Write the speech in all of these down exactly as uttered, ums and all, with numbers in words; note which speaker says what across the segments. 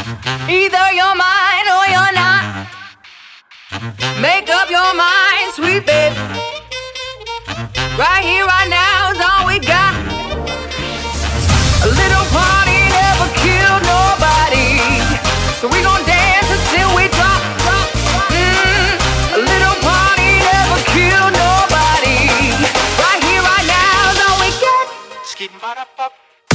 Speaker 1: Either you're mine or you're not. Make up your mind, sweet baby. Right here, right now is all we got. A little party never killed nobody, so we gon' dance until we drop, drop, drop. Mm, a little party never killed nobody. Right here, right now is all we got. Skidding ba da pop.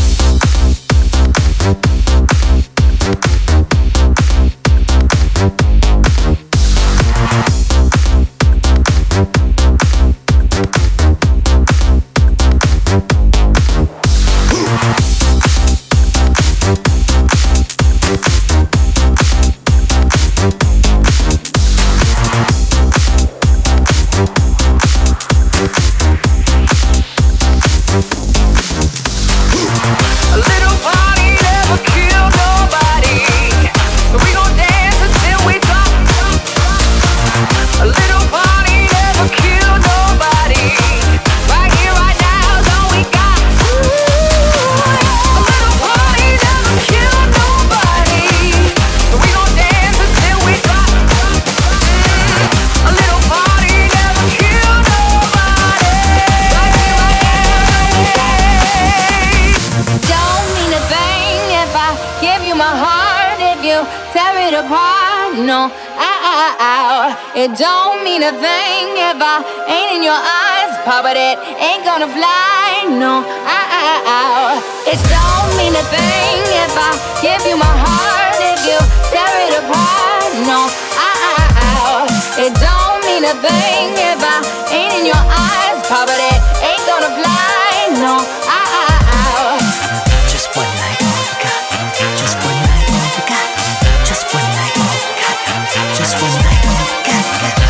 Speaker 2: No, ow, ow, ow. It don't mean a thing if I ain't in your eyes, Papa, that ain't gonna fly. No, ow, ow, ow. It don't mean a thing if I give you my heart, if you tear it apart. No, ow, ow, ow. It don't mean a thing if I ain't in your eyes, Papa, that ain't gonna fly. No, ow, ow, ow.
Speaker 3: Just one night, all we got. Just one night, all we got. Just one night, all we got. Just one night, all we got.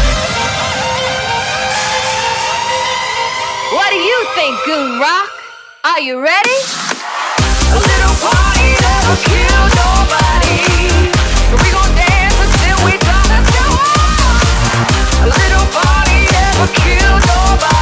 Speaker 1: What do you think, Goon Rock? Are you ready? A little party never killed nobody, so we gon' dance until we drop. Let's go. A little party never killed nobody.